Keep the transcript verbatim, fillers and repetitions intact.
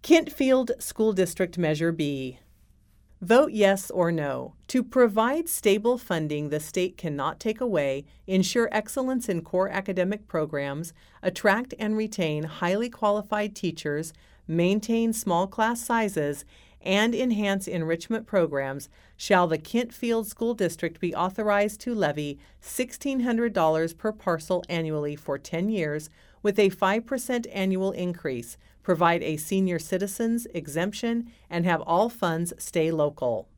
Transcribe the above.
Kentfield School District Measure B. Vote yes or no. To provide stable funding the state cannot take away, ensure excellence in core academic programs, attract and retain highly qualified teachers, maintain small class sizes, and enhance enrichment programs, shall the Kentfield School District be authorized to levy sixteen hundred dollars per parcel annually for ten years with a five percent annual increase, provide a senior citizens exemption, and have all funds stay local.